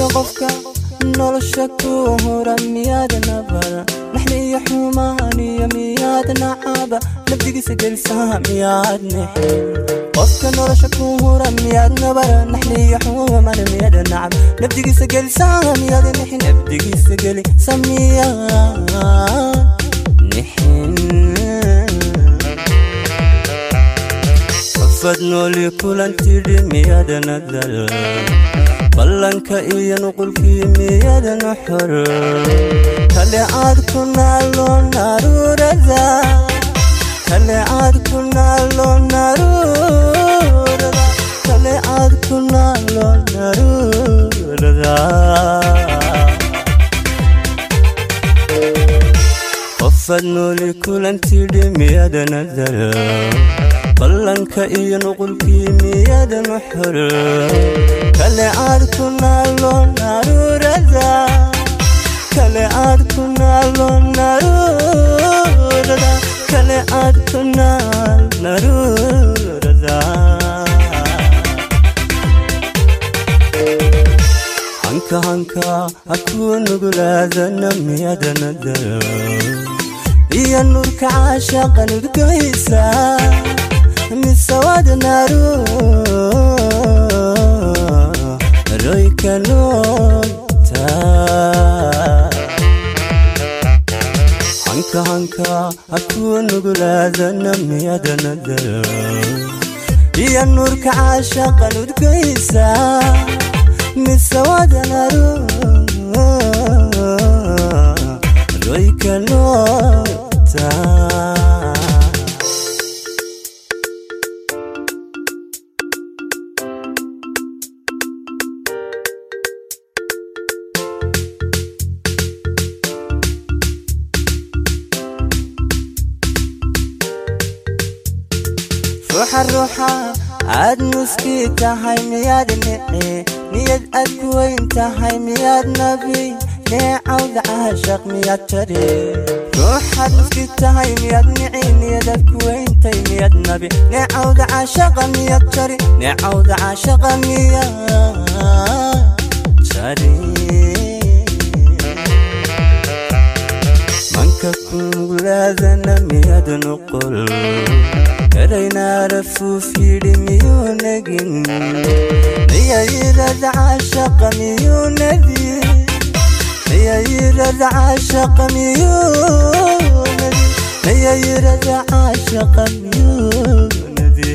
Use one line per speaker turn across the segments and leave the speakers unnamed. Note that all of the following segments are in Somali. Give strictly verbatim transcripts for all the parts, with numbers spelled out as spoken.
qofka qofka nolosha ku hura miyaad nabara naxli xumaani miyaad nacaba nabdigiisa gelsaa miyaad nixin qofka nolosha ku hura miyaad nabara naxli xumaani miyaad nacaba nabdigiisa gelsaa miyaad nixin nabdigiisa geli samiyaa nixin fadno li kulanti miyaad nadal ballanka iyo nuqulkii miyadan xor kale aad ku naaloo naruurada kale aad ku naaloo naruurada kale aad ku naaloo naruurada qofad nooli kulanti miyadan nadal ballanka iyo nuqulkii miyadan xor kale aad ku naaloo naruurada kale aad ku naaloo naruurada kale aad ku naal naruurada hanka hanka aku nugulaadana miyadanada iyo nurka caashaqa nudgoysa misawad naruur royka noolta hanka hanka aku nugulaadana miyadanada iyo nurka caashaqa nudgoysa misawad naruur royka noolta روح الروحة عاد نسكيت هاي مياد نعي مياد أكوين تهاي مياد نبي نعود عاشق مياد تري روح نسكيت هاي مياد نعي مياد أكوين تهاي مياد نبي نعود عاشق مياد تري نعود عاشق مياد تري منك كلنا مياد نقول كرينا رفوفي لميونجين يا يرد عاشق ميونجي يا يرد عاشق ميونجي يا يرد عاشق ميونجي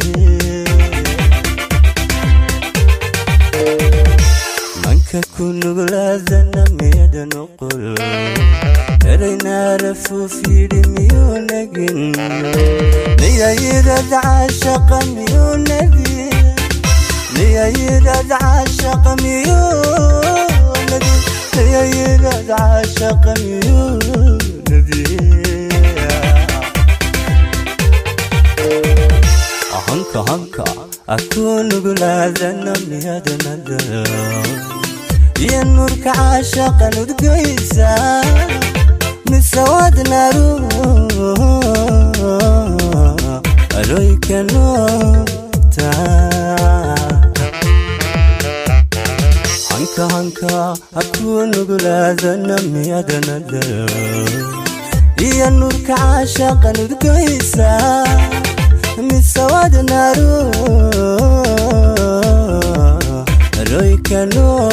منك كن غلازنا ميد نقول كرينا رفوفي لميونجين يا يرد عاشق ميونجي يا يرد عاشق ميونجي يا يرد عاشق ميونجي هنك هنك أكون غلازنا ميادنا يا نورك عاشق نودقيسا مسواد نارو رويك نوتا هنكا هنكا أكون غلازنا ميادنا يا نورك عاشق نودقيسا مسواد نارو رويك نوتا